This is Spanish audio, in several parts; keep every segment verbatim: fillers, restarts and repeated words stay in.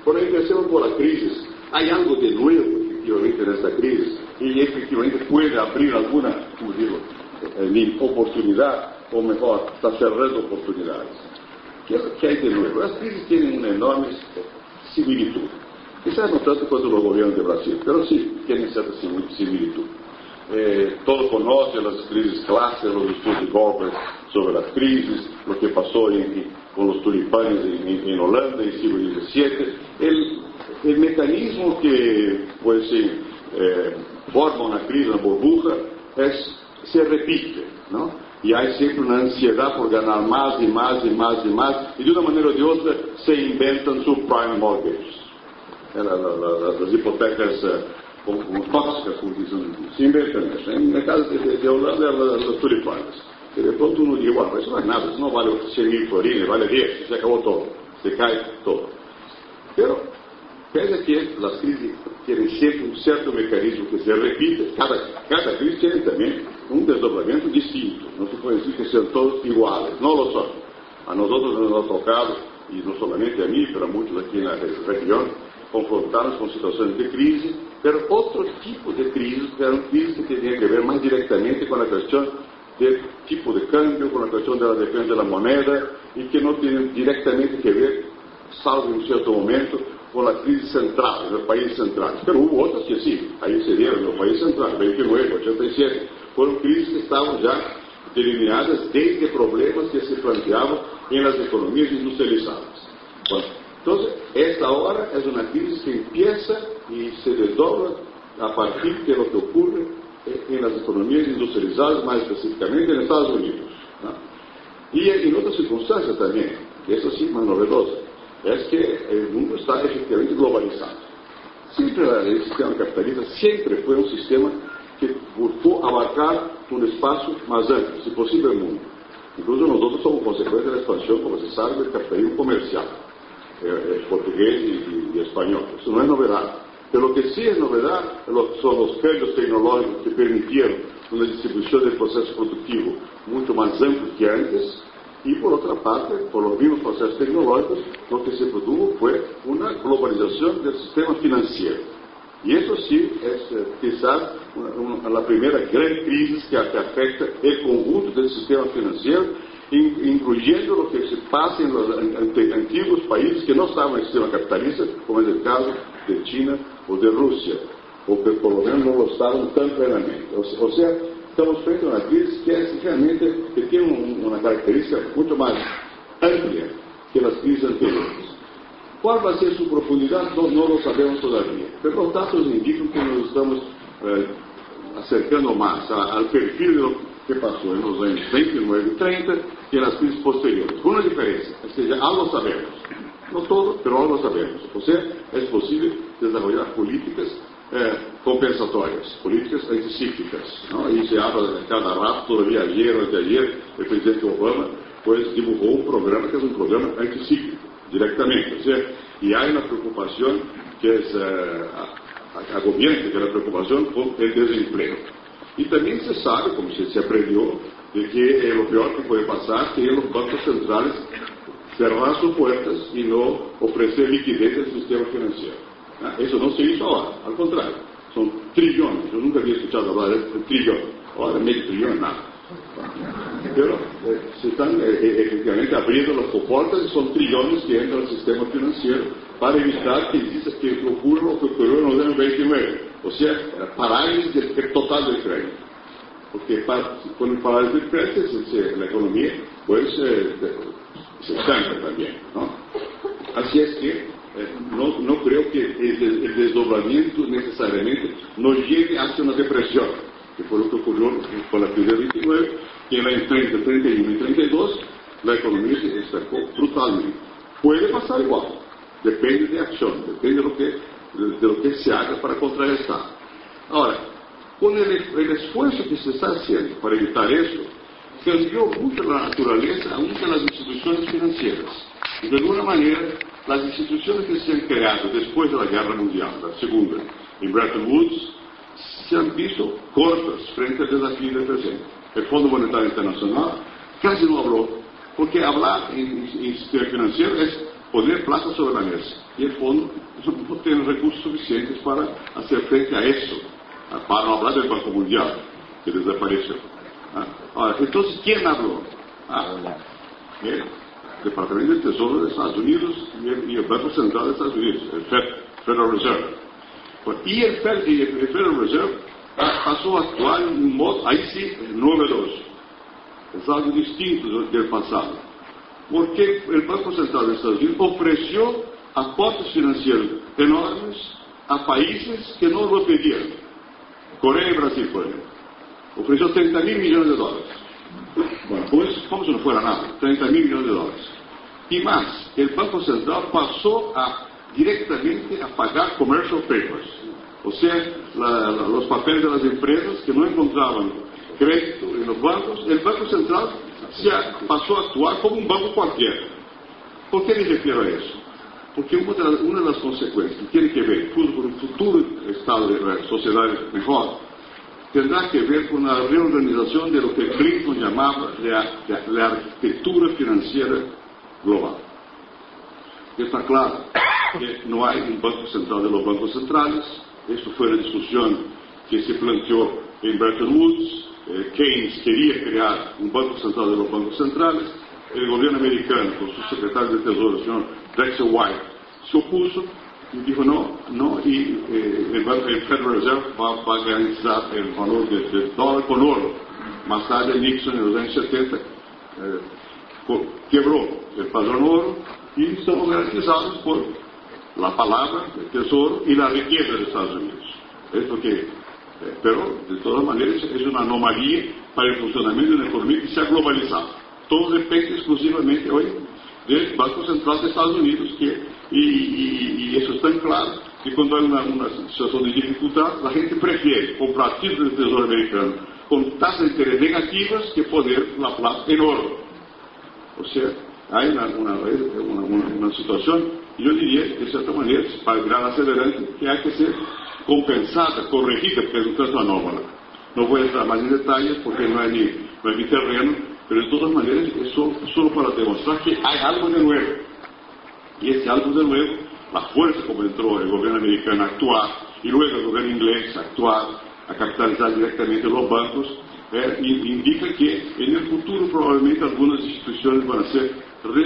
Quando empecemos por a crise, há algo de novo, efectivamente, nessa crise, e efectivamente pode abrir alguma, como digo, oportunidade, ou melhor, está cerrando oportunidades. O que, que há de novo? As crises têm uma enorme similitude. Quizás não tanto quanto no governo do Brasil, mas sim, têm certa similitude. Eh, todos conhecem as crises clássicas, os estudos de Goldberg sobre as crises, o que passou em, em, com os tulipanes em, em Holanda, em siglo dezessete. O mecanismo que pues, se, eh, forma uma crise, uma burbuja, é, se repite, não? E há sempre uma ansiedade por ganhar mais e mais e mais e mais, e de uma maneira ou de outra se inventam subprime mortgages, as hipotecas como, como tóxicas, como dizem, se inventam. No caso de, de Holanda, as tulipanes. E de pronto uno diz, bueno, isso não é nada, isso não vale cem mil florines, vale dez, se acabou todo, se cai todo. Pero, pese que as crises têm sempre um certo mecanismo que se repite, cada, cada crise tem também um desdobramento distinto. Não se pode dizer que são todos iguais, não lo são. A nós nos ha tocado, e não somente a mim, mas a muitos aqui na região, confrontarnos com situações de crise, mas outro tipo de crise, que eram crises que tinham a ver mais diretamente com a questão de tipo de câmbio, com a questão da defesa da moneda, e que não tinham diretamente a ver, salvo em um certo momento, com a crise central, nos países centrais. Mas houve outras que sim, aí seriam no país central, vinte e nove, oitenta e sete, foram crises que estavam já delineadas desde problemas que se planteavam em las economias industrializadas. Bom, então, esta hora é uma crise que empieza e se desdobra a partir de lo que ocorre em las economias industrializadas, mais especificamente nos Estados Unidos. ¿No? E em outras circunstâncias também, essa sim mais novedosa, é que o mundo está efetivamente globalizado. Sempre o sistema capitalista sempre foi um sistema que buscou abarcar um espaço mais amplo, se possível, o mundo. Inclusive, nós outros somos consequência da expansão, como você sabe, do capitalismo comercial, é, é, português e, e espanhol. Isso não é novidade. Pelo que sim é novidade, são os câmbios tecnológicos que permitiram uma distribuição do processo produtivo muito mais amplo que antes. E, por outra parte, por os mesmos processos tecnológicos, o que se produjo foi uma globalização do sistema financeiro. E isso sim é, quizás, a primeira grande crise que afeta o conjunto do sistema financeiro, incluindo o que se passa em los antigos países que não estavam no sistema capitalista, como é o caso de China ou de Rússia, ou que, pelo menos, não lo estavam tão plenamente. Ou, ou seja, estamos frente a uma crise que é realmente que tem um, uma característica muito mais ampla que as crises anteriores. Qual vai ser sua profundidade? Nós não lo sabemos todavia. Pero os dados indicam que nós estamos eh, acercando mais ao perfil que passou nos anos vinte e nove e trinta e nas crises posteriores. Com uma diferença, ou seja, algo sabemos. Não todo, pero algo sabemos. Ou seja, é possível desenvolver políticas Eh, compensatórias, políticas anticíclicas. ¿No? E se habla de cada rato, todavía ayer ou anteayer, o presidente Obama pues, divulgou um programa que é um programa anticíclico, diretamente. Ou seja, e há uma preocupação que é uh, agobiante, que é a preocupação com o desemprego. E também se sabe, como se, se aprendeu, de que é o pior que pode passar que os bancos centrais cerrar suas portas e não oferecer liquidez ao sistema financeiro. Isso não se hizo agora, ao contrário, são trilhões, eu nunca havia escuchado falar de trilhões, agora meio trilhão é nada. Pero eh, se estão eh, efetivamente abrindo as comportas e são trilhões que entram no sistema financeiro para evitar que exista que ocorra o que ocorreu no ano vinte e nove, ou seja, parálise total do crédito. Porque para, quando parálise do crédito, a economia pues, eh, se estanca também. Não? Assim é que No, no creo que el, el desdoblamiento necesariamente nos lleve hacia una depresión, que fue lo que ocurrió con la crisis de vinte y nueve, que en la treinta, treinta y uno y treinta y dos la economía se estancó brutalmente. Puede pasar igual, depende de acción, depende de lo que, de, de lo que se haga para contrarrestar. Ahora, con el, el esfuerzo que se está haciendo para evitar eso, cambió mucho la naturaleza aún de las instituciones financieras. Y de alguna manera, las instituciones que se han creado después de la Guerra Mundial, la Segunda, en Bretton Woods, se han visto cortas frente al desafío del presente. El Fondo Monetario Internacional casi no habló, porque hablar en, en sistema financiero es poner plata sobre la mesa. Y el fondo no tiene recursos suficientes para hacer frente a eso, para no hablar del Banco Mundial, que desapareció. Ahora, entonces, ¿quién habló? Ah, el Departamento de Tesoro de Estados Unidos y el, y el Banco Central de Estados Unidos, el Fed, Federal Reserve. Y el, Fed, y el Federal Reserve pasó a actuar en un modo, ahí sí, novedoso. Es algo distinto del pasado. Porque el Banco Central de Estados Unidos ofreció aportes financieros enormes a países que no lo pedían. Corea y Brasil, por ejemplo. Ofreció treinta mil millones de dólares. Bueno, pues, como si no fuera nada, treinta mil millones de dólares. Y más, el Banco Central pasó a, directamente a pagar commercial papers. O sea, la, la, los papeles de las empresas que no encontraban crédito en los bancos. El Banco Central se pasó a actuar como un banco cualquiera. ¿Por qué me refiero a eso? Porque una de, las, una de las consecuencias que tiene que ver con un futuro estado de la sociedad mejor, tendrá que ver con la reorganización de lo que Clinton llamaba la, la, la arquitectura financiera global. Está claro que no hay un banco central de los bancos centrales. Esto fue la discusión que se planteó en Bretton Woods. Eh, Keynes quería crear un banco central de los bancos centrales. El gobierno americano, con su secretario de Tesoro, el señor Drexel White, se opuso y dijo no, no, y eh, el, banco, el Federal Reserve va, va a garantizar el valor del de dólar con oro. Más tarde Nixon en los años setenta eh, quebró el padrón oro y estamos garantizados por la palabra del Tesoro y la riqueza de Estados Unidos. Es porque, eh, pero de todas maneras es una anomalía para el funcionamiento de una economía que se ha globalizado. Todo depende exclusivamente hoy del Banco Central de Estados Unidos, que, y, y, y eso es tan claro que cuando hay una, una situación de dificultad, la gente prefiere comprar títulos del Tesoro americano con tasas de interés negativas que poner la plata en oro. O sea, hay una, una, una, una, una situación, yo diría, de cierta manera, para el gran acelerante, que hay que ser compensada, corregida, porque es un caso anómalo. No voy a entrar más en detalles porque no es mi, no es mi terreno, pero de todas maneras es solo, solo para demostrar que hay algo de nuevo. Y ese algo de nuevo, la fuerza como entró el gobierno americano a actuar, y luego el gobierno inglés a actuar, a capitalizar directamente los bancos, eh, indica que en el futuro probablemente algunas instituciones van a ser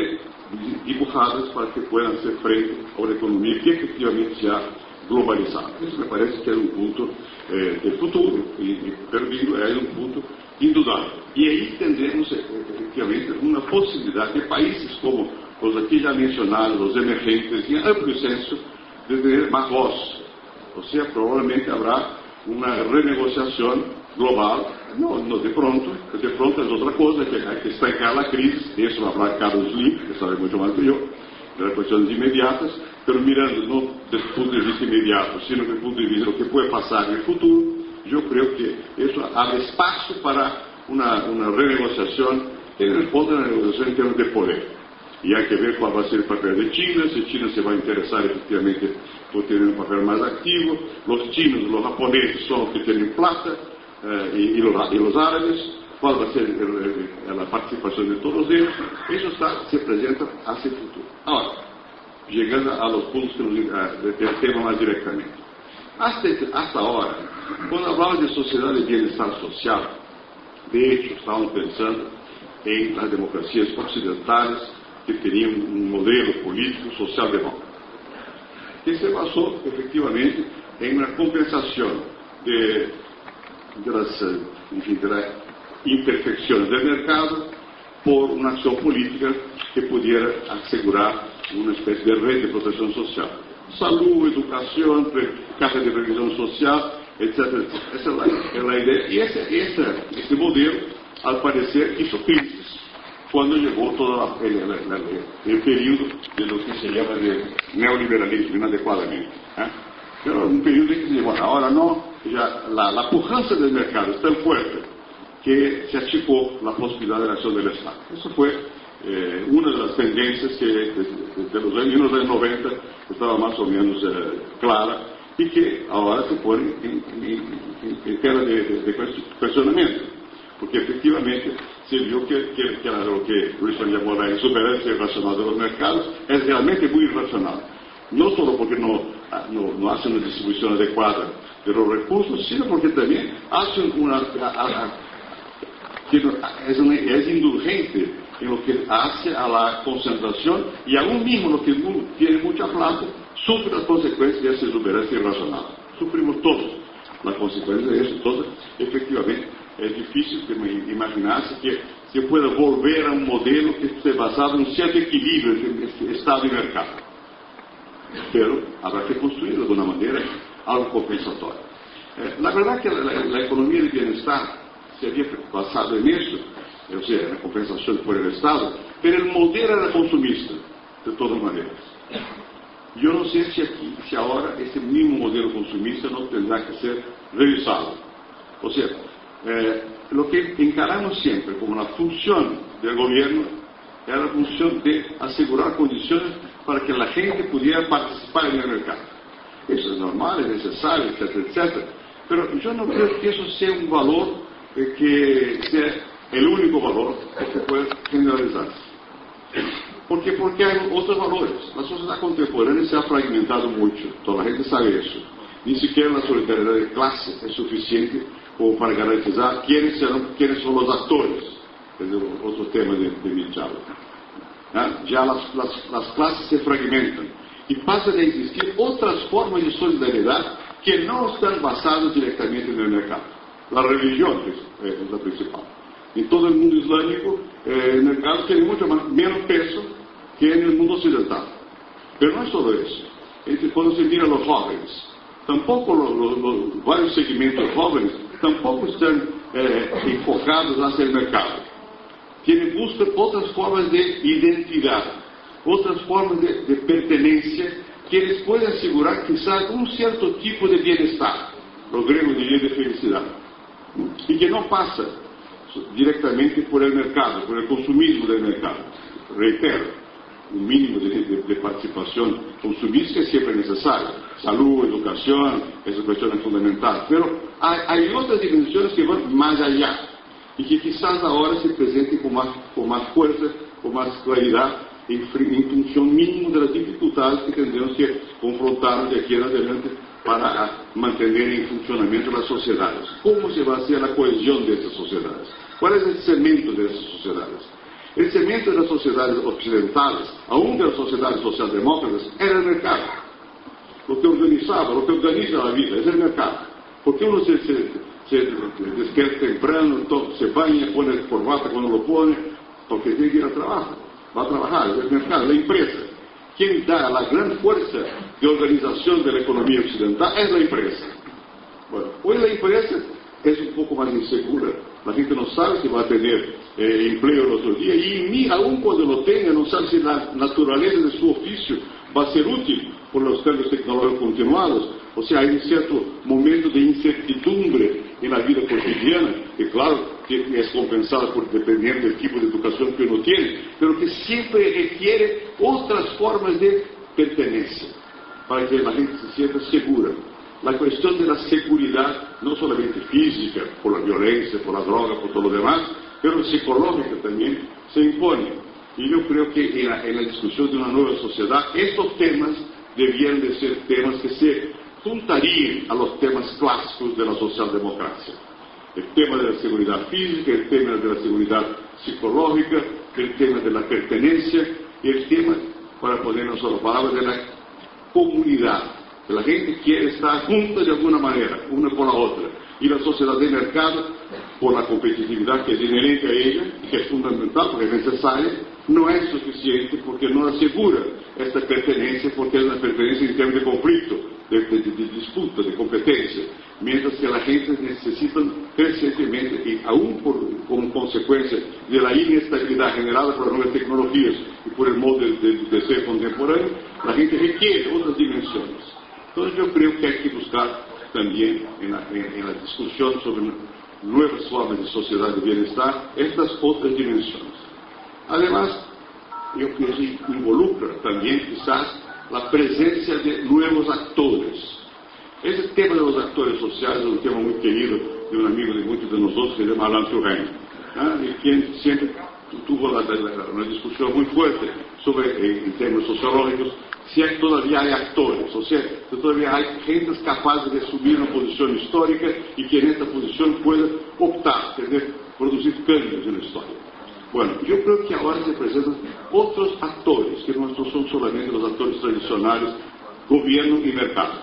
redibujadas para que puedan hacer frente a una economía que efectivamente se ha globalizado. Eso me parece que es un punto eh, del futuro, y, y perdido, es un punto indudable. Y ahí tendremos eh, efectivamente una posibilidad de países como los aquí ya mencionados, los emergentes, en amplio senso, de tener más voz. O sea, probablemente habrá una renegociación global, no, no de pronto, de pronto es otra cosa, que hay que estancar la crisis, de eso hablará Carlos Lee, que sabe mucho más que yo, de las cuestiones inmediatas, pero mirando no desde el punto de vista inmediato, sino desde el punto de vista de lo que puede pasar en el futuro, yo creo que eso abre espacio para una, una renegociación, en el fondo una renegociación en términos de poder. Y hay que ver cuál va a ser el papel de China, si China se va a interesar efectivamente por tener un papel más activo. Los chinos, los japoneses son los que tienen plata, eh, y, y, los, y los árabes, cuál va a ser el, el, la participación de todos ellos. Eso está, se presenta hacia el futuro. Ahora, llegando a los puntos que nos, a, del tema más directamente. Hasta, hasta ahora, cuando hablamos de sociedad de bienestar social, de hecho, estábamos pensando en las democracias occidentales, que tenían un modelo político social-demócrata, que se basó efectivamente en una compensación de, de, las, en fin, de las imperfecciones del mercado por una acción política que pudiera asegurar una especie de red de protección social. Salud, educación, caja de previsión social, etcétera. Esa es la, es la idea. Y ese, ese, ese modelo, al parecer, hizo crisis cuando llegó todo el, el, el, el periodo de lo que se llama de neoliberalismo, inadecuadamente. ¿eh? Pero un periodo en que se llegó, ahora no, ya la, la pujanza del mercado es tan fuerte que se achicó la posibilidad de la acción del Estado. Eso fue eh, una de las tendencias que desde de, de los años, años noventa estaba más o menos eh, clara y que ahora se pone en, en, en, en tela de, de, de cuestionamiento. Porque efectivamente, se vio que, que, que era lo que Wilson llamó la exuberancia irracional de los mercados, es realmente muy irracional. No solo porque no, no, no hace una distribución adecuada de los recursos, sino porque también hace una, a, a, que es, una, es indulgente en lo que hace a la concentración, y aún mismo lo que tiene mucha plata sufre las consecuencias de esa exuberancia irracional. Sufrimos todos las consecuencias de eso. Entonces, efectivamente, es difícil imaginarse que se pueda volver a un modelo que esté basado en un cierto equilibrio entre Estado y mercado. Pero habrá que construir de alguna manera algo compensatorio. Eh, la verdad que la, la, la economía de bienestar se había basado en eso, o sea, en la compensación por el Estado, pero el modelo era consumista, de todas maneras. Yo no sé si aquí, si ahora ese mismo modelo consumista no tendrá que ser revisado. O sea, eh, lo que encaramos siempre como la función del gobierno era la función de asegurar condiciones para que la gente pudiera participar en el mercado. Eso es normal, es necesario, etcétera, etcétera. Pero yo no creo que eso sea un valor eh, que sea el único valor que se puede generalizarse. ¿Por qué? Porque hay otros valores. La sociedad contemporánea se ha fragmentado mucho, toda la gente sabe eso. Ni siquiera la solidaridad de clase es suficiente como para garantizar quiénes, serán, quiénes son los actores. Es otro tema de, de mi charla. ¿Ah? Ya las, las, las clases se fragmentan y pasan a existir otras formas de solidaridad que no están basadas directamente en el mercado. La religión es, es la principal. En todo el mundo islámico, eh, el mercado tiene mucho más, menos peso que en el mundo occidental. Pero no es solo eso. Entre, cuando se mira a los jóvenes, tampoco los, los, los varios segmentos jóvenes tampoco están eh, enfocados hacia el mercado. Tienen, buscan otras formas de identidad, otras formas de, de pertenencia que les pueden asegurar quizás un cierto tipo de bienestar, los griegos dirían de felicidad, y que no pasa directamente por el mercado, por el consumismo del mercado. Reitero, un mínimo de, de, de participación consumista es siempre necesario. Salud, educación, esa cuestión es fundamental. Pero hay, hay otras dimensiones que van más allá y que quizás ahora se presenten con más, con más fuerza, con más claridad, en, en función mínimo de las dificultades que tendremos que confrontar de aquí en adelante para mantener en funcionamiento las sociedades. ¿Cómo se va a hacer la cohesión de estas sociedades? ¿Cuál es el cemento de esas sociedades? El cemento de las sociedades occidentales, aún de las sociedades socialdemócratas, era el mercado. Lo que organizaba, lo que organiza la vida es el mercado. Porque uno se, se, se despierta temprano, todo, se baña, pone corbata cuando lo pone, porque tiene que ir al trabajo. Va a trabajar, es el mercado, la empresa. Quien da la gran fuerza de organización de la economía occidental es la empresa. Bueno, hoy la empresa es un poco más insegura. La gente no sabe si va a tener eh, empleo el otro día y ni aún cuando lo tenga no sabe si la naturaleza de su oficio va a ser útil por los cambios tecnológicos continuados. O sea, hay un cierto momento de incertidumbre en la vida cotidiana, que claro que es compensada por dependiendo del tipo de educación que uno tiene, pero que siempre requiere otras formas de pertenencia para que la gente se sienta segura. La cuestión de la seguridad, no solamente física, por la violencia, por la droga, por todo lo demás, pero psicológica también se impone. Y yo creo que en la, en la discusión de una nueva sociedad, estos temas debían de ser temas que se juntarían a los temas clásicos de la socialdemocracia. El tema de la seguridad física, el tema de la seguridad psicológica, el tema de la pertenencia y el tema, para poner una sola palabra, de la comunidad. Que la gente quiere estar junta de alguna manera, una con la otra. Y la sociedad de mercado, por la competitividad que es inherente a ella, que es fundamental porque es necesaria, no es suficiente porque no asegura esta pertenencia, porque es una pertenencia en términos de conflicto, de, de, de, de disputa, de competencia. Mientras que la gente necesita crecientemente, y aún por, como consecuencia de la inestabilidad generada por las nuevas tecnologías y por el modo de, de, de ser contemporáneo, la gente requiere otras dimensiones. Entonces yo creo que hay que buscar también en la, en, en la discusión sobre nuevas formas de sociedad de bienestar estas otras dimensiones. Además, yo creo que involucra también quizás la presencia de nuevos actores. Ese tema de los actores sociales es un tema muy querido de un amigo de muchos de nosotros que se llama Alain Touraine. ¿eh? Y quien siempre tuvo la, la, una discusión muy fuerte sobre, eh, en términos sociológicos, si hay, todavía hay actores, o sea, si todavía hay gentes capaces de asumir una posición histórica y que en esta posición pueda optar, tener, producir cambios en la historia. Bueno, yo creo que ahora se presentan otros actores, que no son solamente los actores tradicionales, gobierno y mercado,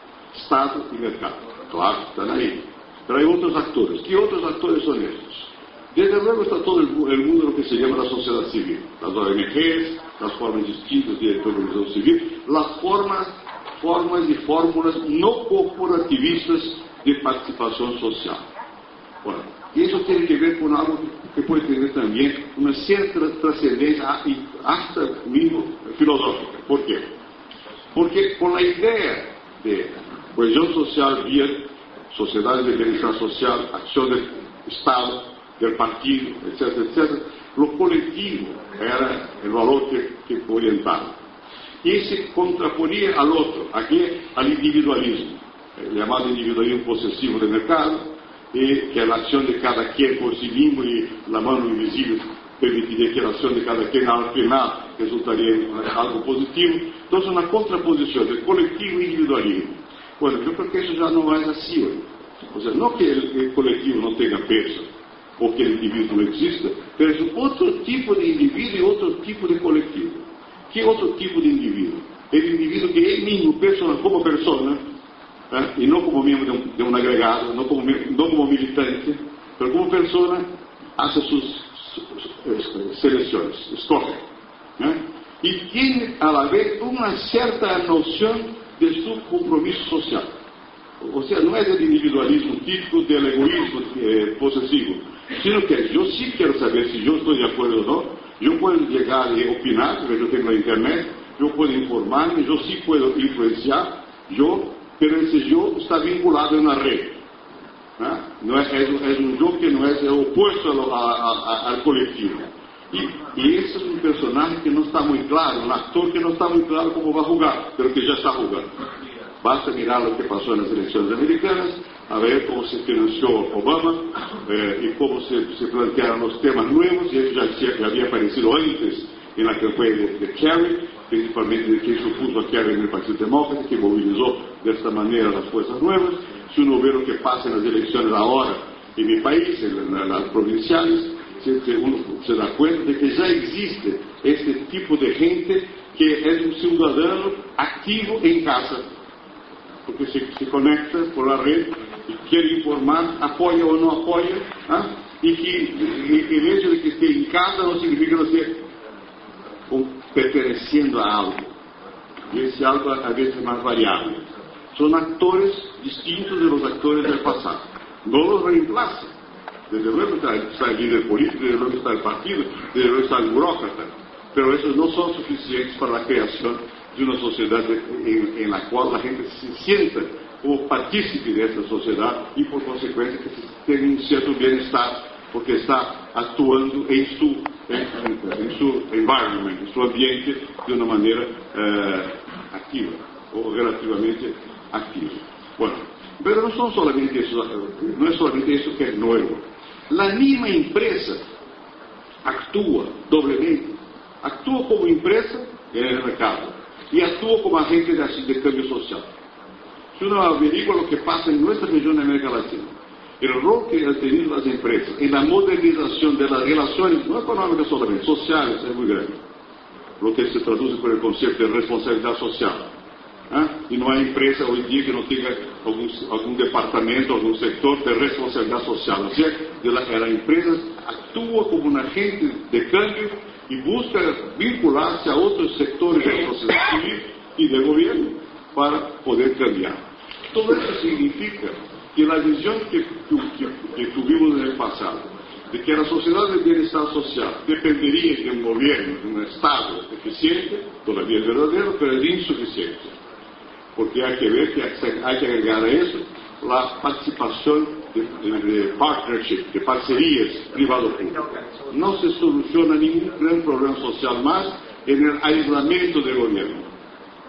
Estado y mercado, claro, están ahí. Pero hay otros actores. ¿Qué otros actores son estos? Desde luego está todo el, el mundo de lo que se llama la sociedad civil, las O N Ges, las formas distintas de organización civil, las formas, formas y fórmulas no corporativistas de participación social. Bueno, y eso tiene que ver con algo que puede tener también una cierta trascendencia hasta mismo filosófica. ¿Por qué? Porque con la idea de cohesión social vía sociedades de bienestar social, acción del Estado, del partido, etcétera, etcétera, lo colectivo era el valor que, que orientaba. Y se contraponía al otro, aquí al individualismo, el llamado individualismo posesivo de mercado, y que es la acción de cada quien por sí mismo y la mano invisible permitiría que la acción de cada quien al final resultaría en algo positivo. Entonces, una contraposición del colectivo e individualismo. Bueno, yo creo que eso ya no es así hoy. O sea, no que el, el colectivo no tenga peso, o que el individuo no exista, pero es otro tipo de individuo y otro tipo de colectivo. ¿Qué otro tipo de individuo? El individuo que él mismo, persona, como persona, ¿eh? Y no como miembro de un, de un agregado, no como, no como militante, pero como persona, hace sus, sus, sus selecciones, escoge. ¿Eh? Y tiene a la vez una cierta noción de su compromiso social. O sea, no es el individualismo típico del egoísmo eh, posesivo, sino que yo sí quiero saber si yo estoy de acuerdo o no. Yo puedo llegar y opinar, porque yo tengo la internet, yo puedo informarme, yo sí puedo influenciar, yo, pero ese yo está vinculado a una red. ¿Eh? No es, es, es un yo que no es opuesto a, a, a, al colectivo. Y, y ese es un personaje que no está muy claro, un actor que no está muy claro cómo va a jugar, pero que ya está jugando. Basta mirar lo que pasó en las elecciones americanas, a ver cómo se financió Obama eh, y cómo se, se plantearon los temas nuevos, y eso ya, ya había aparecido antes en la campaña de, de Kerry, principalmente de quien supuso a Kerry en el Partido Demócrata, que movilizó de esta manera las fuerzas nuevas. Si uno ve lo que pasa en las elecciones ahora en mi país, en, en las provinciales, se, se, uno se da cuenta de que ya existe este tipo de gente que es un ciudadano activo en casa, porque se, se conecta por la red y quiere informar, apoya o no apoya, ¿eh? Y que y, y el hecho de que esté en casa no significa no esté perteneciendo a algo, y ese algo a veces es más variable. Son actores distintos de los actores del pasado, no los reemplazan. Desde luego está, está el líder político, desde luego está el partido, desde luego está el burócrata, pero esos no son suficientes para la creación de una sociedad en, en la cual la gente se sienta como partícipe de esta sociedad y por consecuencia que tenga un cierto bienestar porque está actuando en su, en, en su environment, en su ambiente de una manera eh, activa o relativamente activa. Bueno, pero no son solamente eso, no es solamente eso que es nuevo. La misma empresa actúa doblemente, actúa como empresa en el mercado y actúa como agente de, de cambio social. Si uno averigua lo que pasa en nuestra región de América Latina, el rol que han tenido las empresas en la modernización de las relaciones, no económicas solamente, sociales, es muy grande. Lo que se traduce por el concepto de responsabilidad social. ¿Eh? Y no hay empresa hoy en día que no tenga algún, algún departamento, algún sector de responsabilidad social. O sea, de la, la empresa actúa como un agente de cambio y busca vincularse a otros sectores de la sociedad civil y de gobierno para poder cambiar. Todo eso significa que la visión que, que, que tuvimos en el pasado, de que la sociedad de bienestar social dependería de un gobierno, de un Estado eficiente, todavía es verdadero, pero es insuficiente. Porque hay que ver que hay que agregar a eso la participación de, de, de partnership, de parcerías privado-público. No se soluciona ningún gran problema social más en el aislamiento del gobierno.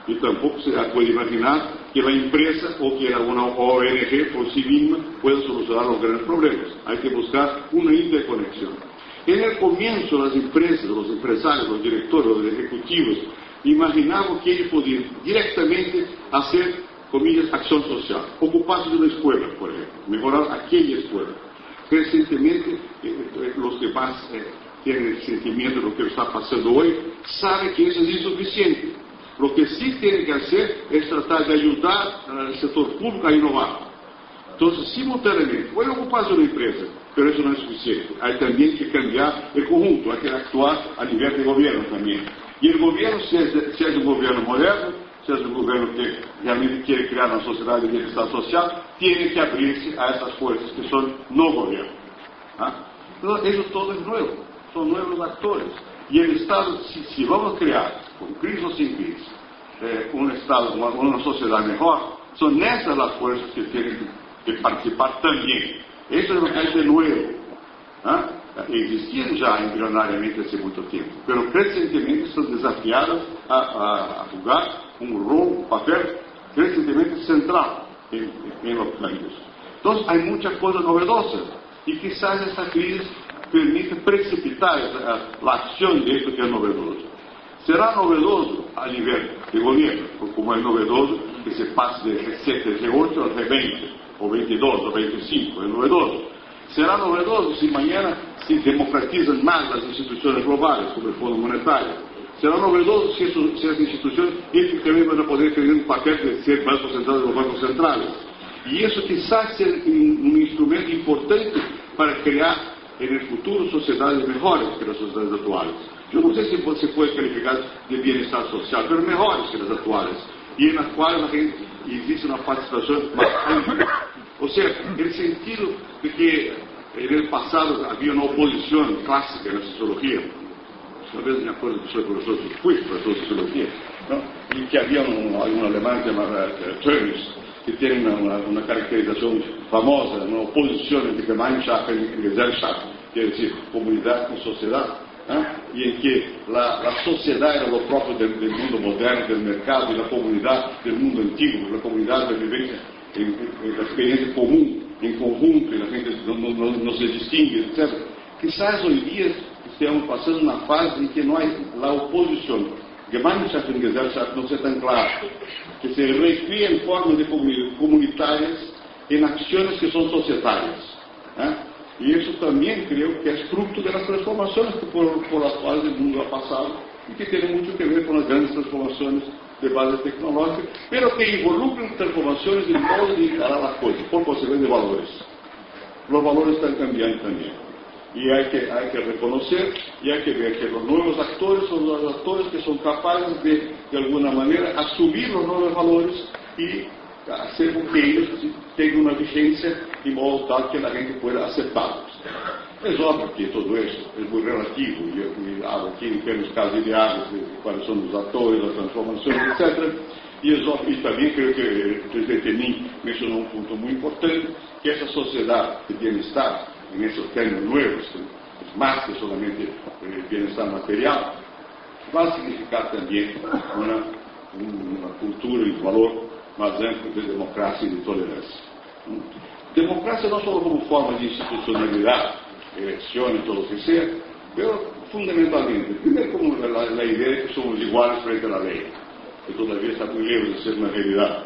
Y tampoco se puede imaginar que la empresa o que alguna O N G por sí misma pueda solucionar los grandes problemas. Hay que buscar una interconexión. En el comienzo, las empresas, los empresarios, los directores, los ejecutivos, imaginaban que ellos podían directamente hacer, comillas, acción social, ocuparse de una escuela, por ejemplo, mejorar aquella escuela. Recientemente, eh, los que más eh, tienen el sentimiento de lo que está pasando hoy, saben que eso es insuficiente. Lo que sí tienen que hacer es tratar de ayudar al sector público a innovar. Entonces, simultáneamente, pueden ocuparse de una empresa, pero eso no es suficiente. Hay también que cambiar el conjunto, hay que actuar a nivel de gobierno también. Y el gobierno, si es, si es un gobierno moderno, si es un gobierno que realmente quiere crear una sociedad de bienestar social, tiene que abrirse a esas fuerzas que son no gobierno. ¿Ah? Entonces, eso todo es nuevo, son nuevos actores. Y el Estado, si, si vamos a crear, con crisis o sin crisis, eh, un Estado, una, una sociedad mejor, son esas las fuerzas que tienen que participar también. Eso es lo que hay de nuevo. ¿Ah? Existían ya embrionariamente hace mucho tiempo, pero recientemente son desafiadas a, a, a jugar un rol, un papel recientemente central en, en los países. Entonces hay muchas cosas novedosas y quizás esta crisis permite precipitar a, la acción de esto que es novedoso. Será novedoso a nivel de gobierno, como es novedoso que se pase de G siete, G ocho al G veinte, o veintidós, o veinticinco, es novedoso. Será novedoso si mañana se democratizan más las instituciones globales, como el Fondo Monetario. Será novedoso si, eso, si las instituciones efectivamente van a poder tener un papel de ser bancos centrales de los bancos centrales. Y eso quizás sea un, un instrumento importante para crear en el futuro sociedades mejores que las sociedades actuales. Yo no sé si se puede calificar de bienestar social, pero mejores que las actuales, y en las cuales la gente, existe una participación más amplia. O sea, el sentido de que en el pasado había una oposición clásica en la sociología. Una vez me acuerdo que soy profesor de fui profesor de sociología, ¿no? Y que había un, un alemán llamado uh, Tönnies, que tiene una, una caracterización famosa, una oposición entre Gemeinschaft y Gesellschaft, quiere decir comunidad y sociedad, ¿eh? Y en que la, la sociedad era lo propio del, del mundo moderno, del mercado, y la comunidad del mundo antiguo, la comunidad de vivencia en, en, en la experiencia común, en conjunto, y la gente no, no, no se distingue, etcétera. Quizás hoy día estemos pasando una fase en que no hay la oposición. Gemeinschaft y Gesellschaft no sea tan claro, que se recría en formas de comunitarias en acciones que son societarias, ¿eh? Y eso también creo que es fruto de las transformaciones que por, por las cuales el mundo ha pasado y que tiene mucho que ver con las grandes transformaciones de base tecnológica, pero que involucran transformaciones en modo de encarar las cosas, por consecuencia de valores. Los valores están cambiando también. Y hay que, hay que reconocer y hay que ver que los nuevos actores son los actores que son capaces de, de alguna manera, asumir los nuevos valores y hacer con que ellos tengan una vigencia de modo tal que la gente pueda aceptarlos. Es obvio que todo eso es muy relativo, y yo hablo aquí en términos casos ideales de cuáles son los actores, las transformaciones, etcétera. Y es obvio, y también creo que el presidente Min mencionó un punto muy importante, que esa sociedad de bienestar, en esos términos nuevos, es más que solamente el bienestar material, va a significar también una, una cultura y un valor más amplio de democracia y de tolerancia. Democracia no solo como forma de institucionalidad, elecciones, todo lo que sea, pero fundamentalmente, primero como la, la idea de que somos iguales frente a la ley, que todavía está muy lejos de ser una realidad.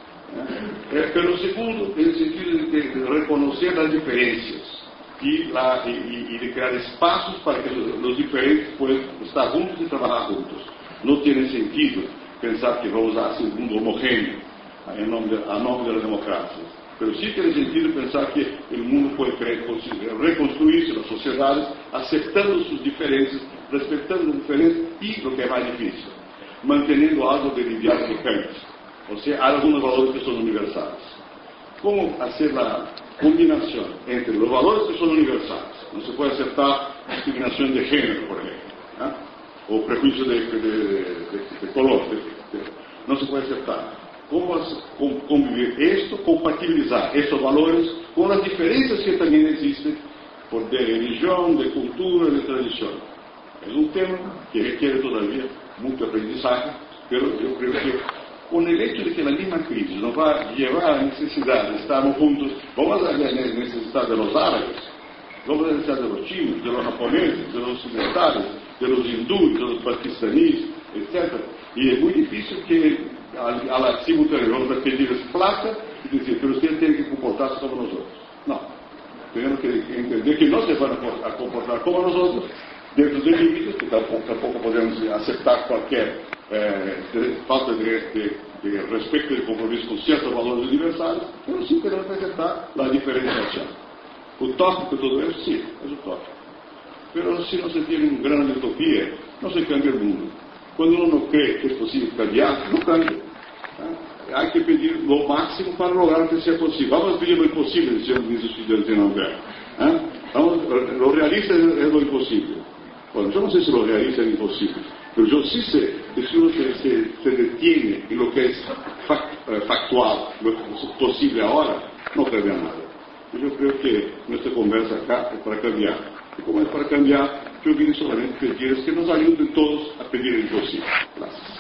Eh, pero segundo, en el sentido de, de reconocer las diferencias y, la, y, y de crear espacios para que los, los diferentes puedan estar juntos y trabajar juntos. No tiene sentido pensar que vamos a hacer un mundo homogéneo en nombre de, a nombre de la democracia. Pero sí tiene sentido pensar que el mundo puede reconstruirse, las sociedades, aceptando sus diferencias, respetando las diferencias y, lo que es más difícil, manteniendo algo de lidiar de Kant. O sea, hay algunos valores que son universales. ¿Cómo hacer la combinación entre los valores que son universales? No se puede aceptar discriminación de género, por ejemplo, ¿eh? O prejuicio de, de, de, de, de color. De, de, no se puede aceptar. ¿Cómo convivir esto, compatibilizar estos valores con las diferencias que también existen por de religión, de cultura, de tradición? Es un tema que requiere todavía mucho aprendizaje Pero yo creo que con el hecho de que la misma crisis nos va a llevar a la necesidad de estar juntos, vamos a necesitar de los árabes, vamos a necesitar de los chinos, de los japoneses, de los occidentales, de los hindúes, de los pakistaníes, etcétera. Y es muy difícil que a la simultánea vamos a pedirles plata y decir, pero ustedes tienen que comportarse como nosotros. No, tenemos que entender que no se van a comportar como nosotros, dentro de límites, que tampoco, tampoco podemos aceptar qualquer eh, falta de, de, de respeito e compromisso com certos valores universais, pero sim queremos apresentar a diferenciação. Utópico todo isso, sim, é utópico. Pero se não se tem uma grande utopia, não se cambia o mundo. Quando uno não crê que é possível cambiar, não cambia. Há que pedir o máximo para lograr que seja possível. Vamos pedir o impossível, diz o estudante de Nanterre. O realista é o impossível. Bueno, yo no sé si lo realista es imposible, pero yo sí sé que si uno se, se, se detiene en lo que es fact, factual, lo que es posible ahora, no cambia nada. Yo creo que nuestra conversa acá es para cambiar. Y como es para cambiar, yo vine solamente a pedirles que nos ayuden todos a pedir el imposible. Gracias.